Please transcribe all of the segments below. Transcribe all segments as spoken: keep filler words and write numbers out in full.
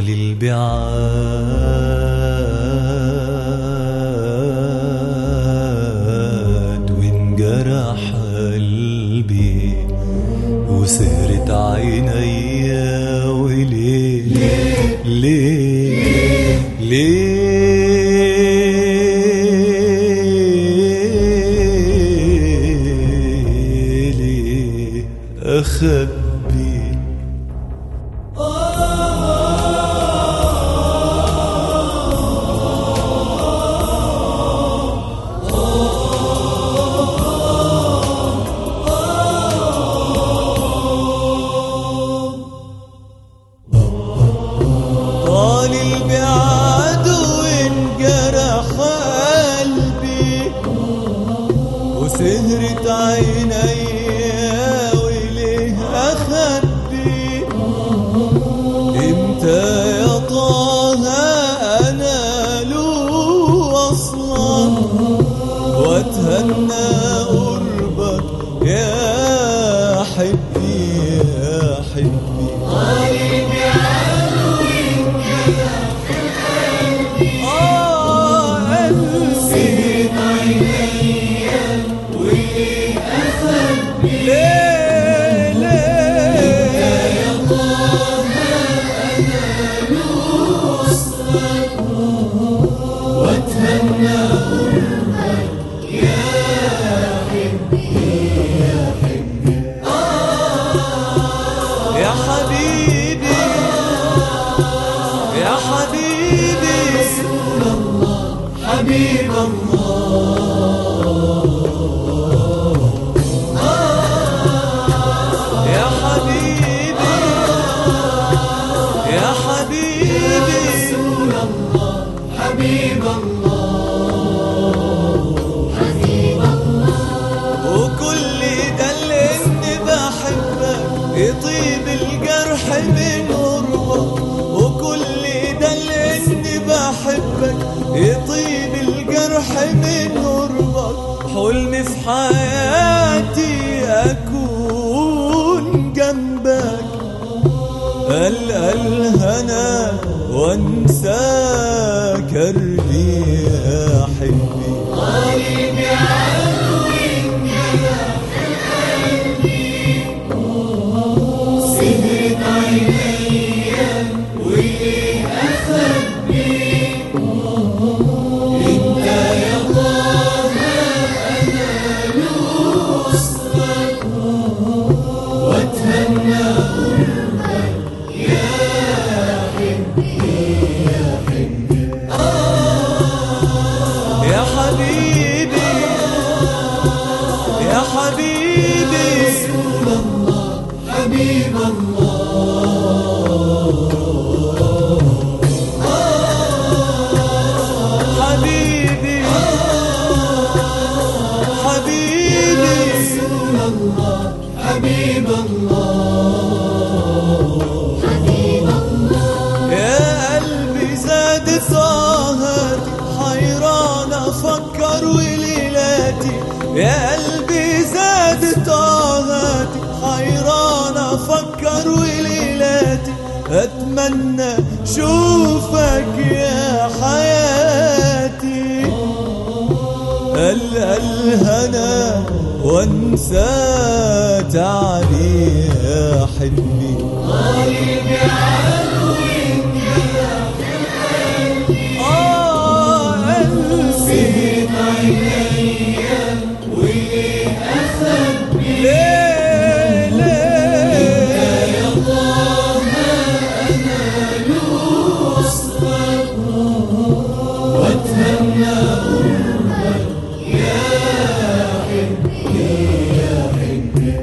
طال البعاد وانجرح قلبي وسهرت عيني، وليه ليه ليه ليه ليه أخبي طال البعاد وانجرح قلبي وسهرت عيني، وليه أخبي امتى يا طه أناله وصلا واتهنى قربك يا حبي يا حبي. طال البعاد وانجرح قلبي سهرت عيني، وليه أخبي ليه ليه يا طه أناله وصلا واتهنى قربك يا حبي يا حبي. يا حبيبي يا حبيبي رسول الله حبيب يا حبيبي يا حبيبي رسول الله حبيب الله حبيب الله. وكل ده اللي اني بحبك يطيب الجرح من قربك، وكل ده اللي اني بحبك يطيب الجرح من قربك. حلمي في حياتي اكون جنبك، ألقى الهنا وانسى كربي يا حبي. طال البعاد وانجرح قلبي سهرت عيني، وليه أخبي امتى يا طه أناله وصلا واتهنى قربك يا حبي يا حبي. يا حبيبي يا حبيبي رسول الله حبيب الله حبيبي حبيبي رسول الله حبيب الله حبيب الله. يا قلبي زادت طاهاتي حيران افكر وليلاتي، يا قلبي زادت طاهاتي حيران افكر وليلاتي. اتمنى شوفك يا حياتي، ألقى الهنا وانسى تعبي يا حبي. طال البعاد وانجرح قلبي آه قلبي سهرت عيني، وليه أخبي ليه ليه يا طه أناله وصلا واتهنى قربك يا حبي يا حبي.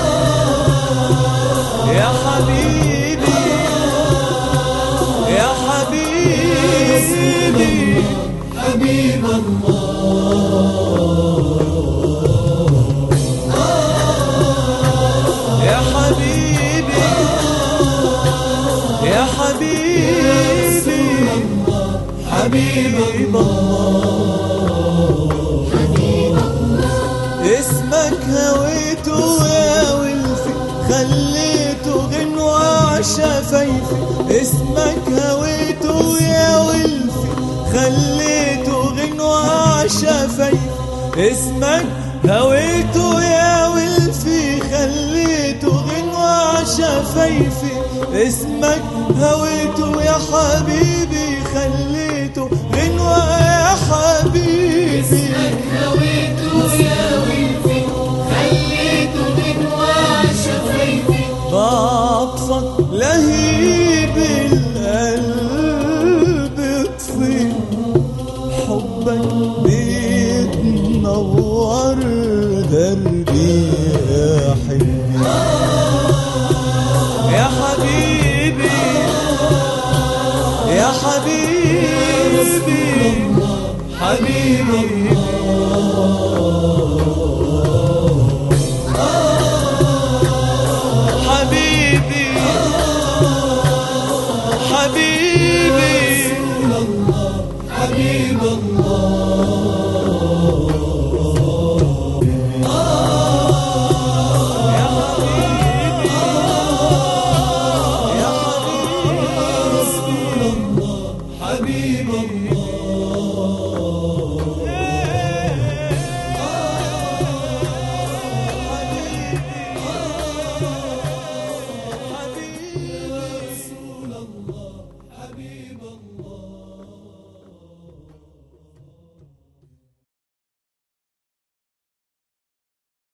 يا حبيبي يا حبيبي حبيب الله يا حبيبي يا حبيبي حبيب الله حبيب الله. اسمك هويته يا ولفي خليته غنوة شفايفي اسمك هويته يا ولفي خليته غنوة شفايفي اسمك هويته يا ولفي خليته غنوة شفايفي اسمك هويته يا حبيبي خليته غنوة يا حبيبي اسمك هويته يا ولفي خليته غنوة شفايفي بعطفك لهيب القلب طفي حبك بيتنور دربي يا حبيبي يا حبيبي يا حبيبي حبيبي حبيبي حبيبي حبيب الله يا حبيبي يا حبيبي حبيب الله